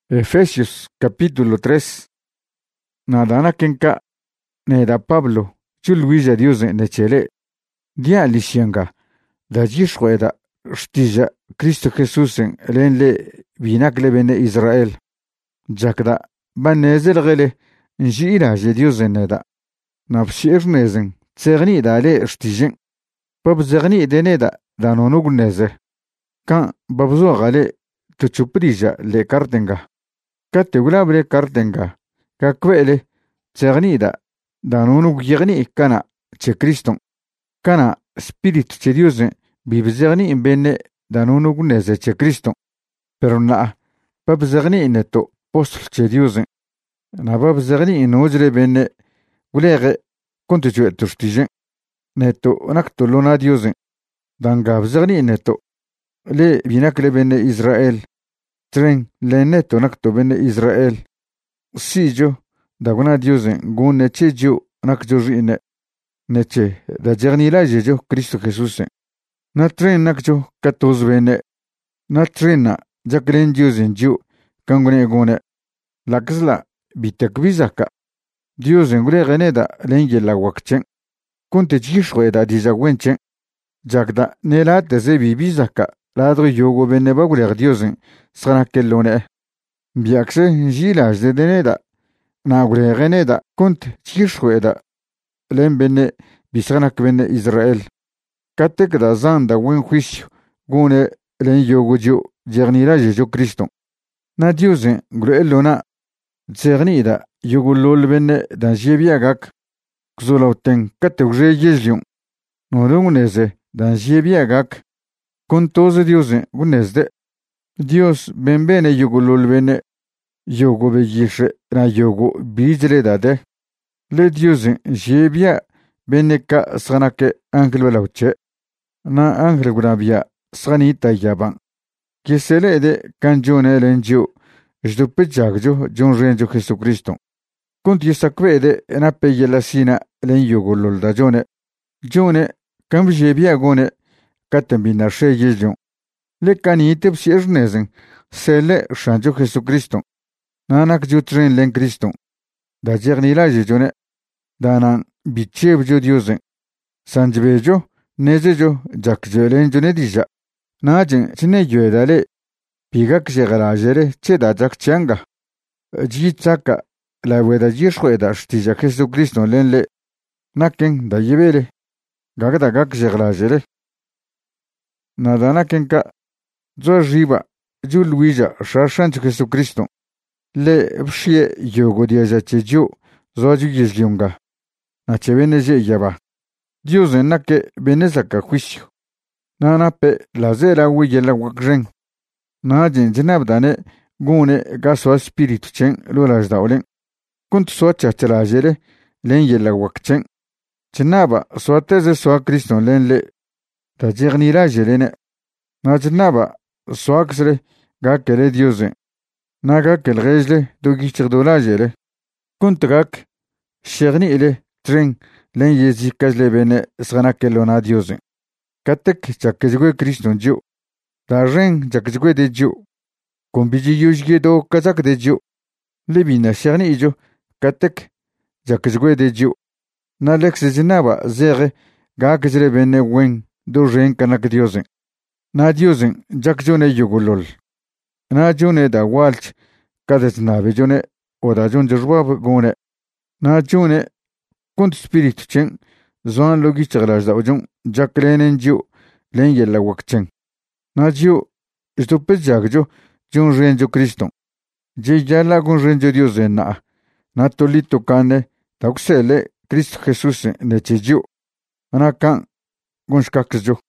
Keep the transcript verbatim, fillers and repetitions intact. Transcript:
Efesios capítulo tres. Nadana kenka neda Pablo chulwiza Dios nechele dia lishenga da jishweda shtija Cristo Jesús en lenle binakle bene Israel jakda banezel gele njira je Dios neda nabshirnezen tsegni dale shtijin babzegni deneda danonug neze kan babzo gale tuchuprija le kartenga kate gulabre kartenga kakwele tsernida danunu yegni kana che Cristo kana spiritu che Dios bibzerni benne danunu guneze che Cristo pero na babzerni neto apostol che Dios na babzerni inojre benne gulege kontu che tustije neto nakto lona Dios danga babzerni neto le binakle benne Israel tren le neto nakto benne Israel sijo daguna Dios gune cheju nakjurine neche da jernila jejo Cristo Jesús na tren nakjo katos bene na trena jakren Dios ju kangune gune laksla bitakbizaka Dios ngure geneda lenge la wakchen kunte jishweda dijagwenchen jagda nela teze bibizaka ladro yogo bene bagule Dios sranakellone biakse jilaj de deneda nagure geneda kunt chishweda len bene bisranak bene Israel katek da zanda wen juicio gune len yogo jo jernira jejo Cristo na Dios gruelona zernida yogo lol bene da jebiagak kzolauten kategre yezlion no lunguneze da jebiagak con todos Dios gunezde Dios benbene yogo lol bene yogo beyishe na yogo bizre dade le Dios jebia beneka sanake ángel belauche na ángel gurabia sanita yaban kisele de kanjone lenjo jdupe jagjo jon renjo Jesucristo konti sakwede na peye la sina len yogo lol da jone jone kam jebia gone katambina sheyejon le kanite psiernezen sele shanjo Jesucristo nanak jutren len Cristo da jernila jone danan bichebjo Dios sanjbejo nezejo jakjolen jone dija najin chine yedale pigak jegarajere cheda jakchanga jitsaka la weda jishweda shtija Jesucristo lenle naken da yebele gagda gak jegarajere nadana kenka zo riba julwija shashanch Jesucristo le bshie yogo diaja chejo zoju yezliunga na chebeneze yaba Dios nake benezaka juicio na nape la zera wiyela wakren na jin jinabdane gune gaso espiritu chen lolas daulen kunt socha chalajere len yela wakchen chinaba soateze soa Cristo lenle ta jernira jelene na jinaba soaksre ga kere Dios naga kel rejle dogi chirdola jere kuntgak sherni ile tren len yezi kazle bene sranakelona Dios katek chakjwe Cristo ju da ren jakjwe de ju kombiji yujge do kazak de ju lebina sherni ijo katek jakjwe de ju na lex jinaba zere ga kazle bene wen do ren kanak Dios na Dios jakjone yugulol na june da walch kadet na bejone oda jon jrwab gone na june kunt spirit chen zon logi chaglas da ojon jaklenen ju len yella wakchen na ju estupe jagjo jon renjo Cristo je yalla gon renjo Dios na na tolito kane tauxele Cristo Jesús ne cheju ana kan gon skakjo